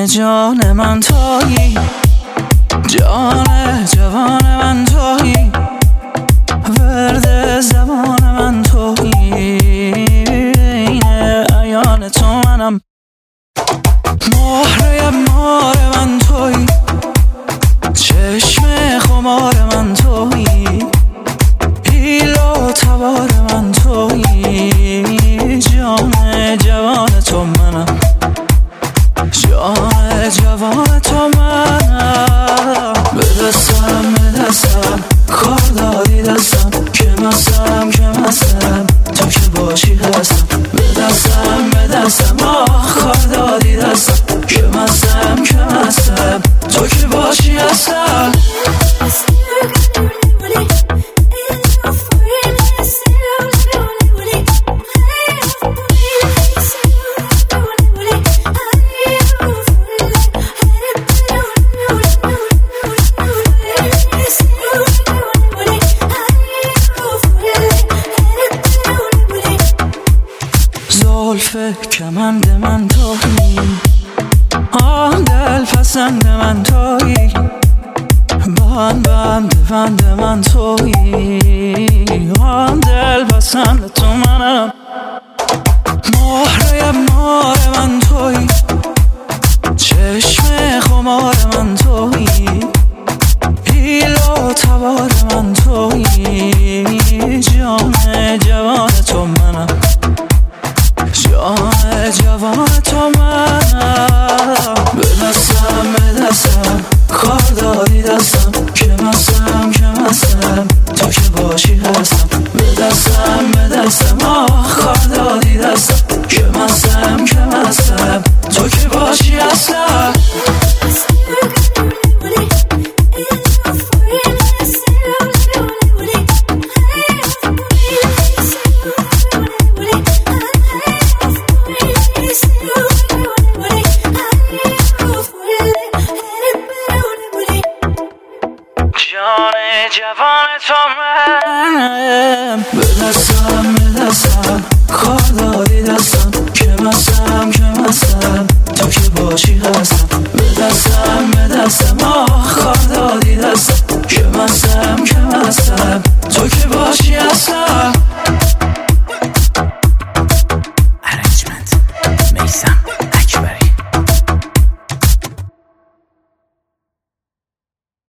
جان من تویی، جان جوان من تویی، ورد زمان من تویی، این عیان تو منم، مهره مار من تویی، چشم خمار من تویی، حیل و تبار من تویی، جان جوان تو منم، جان جوان تو منم. به دستم کار دادی دستم، که مستم تو که باشی هستم. به دستم کار دادی دستم، که مستم تو که باشی هستم. زلف کمند من تویی، آن دل پسند من تویی، بند من تویی، آن دل پسند تو منم، مهره مار من تویی، چشم خمار من تویی، حیل و تبار من تویی، جان جوان تو منم، جان جوان تو منم. به دستم کار دادی دستم، که مستم تو که باشی هستم. به دستم کار دادی دستم، که مستم تو که باشی هستم. جان جوان تو منم. به دستم کار دادی دستم، که مستم تو که باشی هستم. به دستم کار